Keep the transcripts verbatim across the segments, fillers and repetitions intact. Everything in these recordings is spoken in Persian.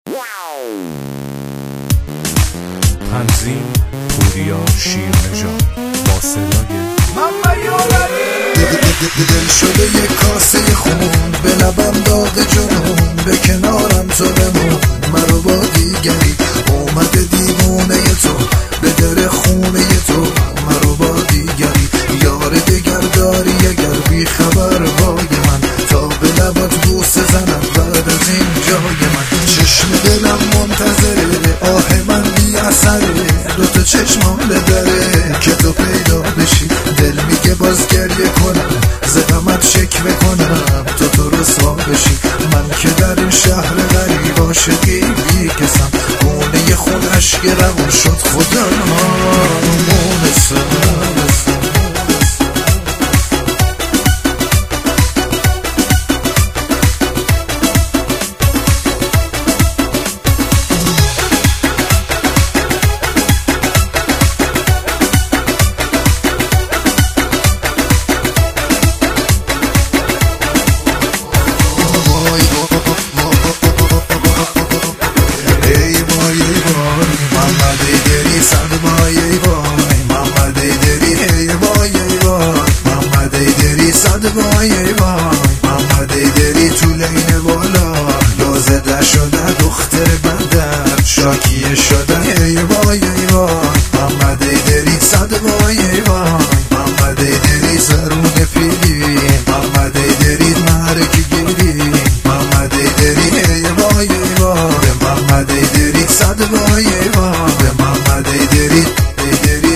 تنظیم پوریا شیرنژاد با صدای محمد یارمی. دل شده یک کاسه خون به لبم داغ جنون، به کنارم تو بمون مرو با دیگری. اومده دیوونه تو به در خونه تو مرو با دیگری. یار دگر داری اگر بی خبر وای من، تا به لبات بوسه زنم بعد از این جای من. چشم دلم منتظره آه من بی اثره، دوتا چشمام داره که تو پیدا بشی. دل میگه باز گریه کنم زدمت شکوه کنم تو تو رسوا بشی. من که در این شهر غریب عاشقی بی کسم، خونه خون عشق روون شد خدا مونسم. وای وای محمد ایدری تو لین بالا، لازده شده دختر بندر شاکیه شده. ای وای وای محمد ایدری صد وای وای محمد ایدری زرون پیلی، محمد ایدری مرک گیری، محمد ایدری. ای وای وای محمد ایدری صد وای وای محمد ایدری ایدری.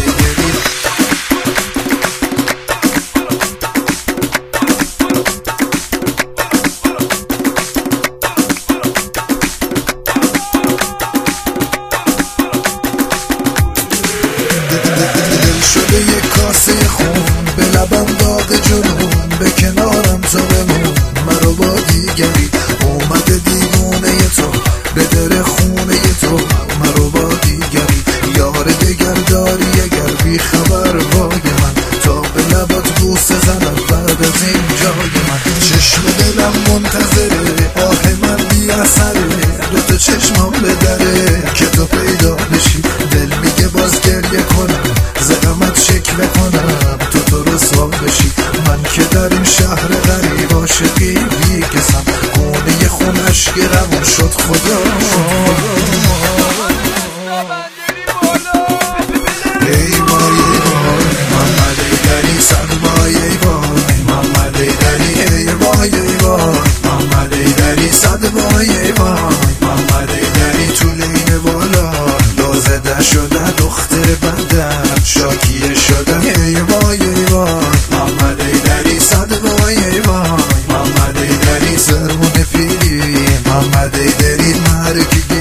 دل شده یک کاسه خون به لبم داغ جنون، به کنارم تو بمون مرو با دیگری. اومده دیوونه تو به در خونه تو مرو با دیگری. یار دگر داری اگر بی خبر وای من، تا به لبات بوسه زنم بعد از این جای من. چشم دلم منتظره آه من بی اثره، دوتا چشمام داره که تو پیدا بشی. دل میگه باز گریه کنم زدمت شکوه کنم تو تو رسوا بشی. من که در این شهر غریب عاشقی بی کسم، خونه خون عشق روون شد خدا. ای وای وای محمد ایدری صد وای وای محمد ایدری. ای وای وای محمد ایدری صد وای وای محمد ایدری تو لین بالا، لازده شده دختر بندر شاکیه شده. ای وای وای محمد ایدری صد وای وای محمد ایدری زرمون پیلی، محمد ایدری مرک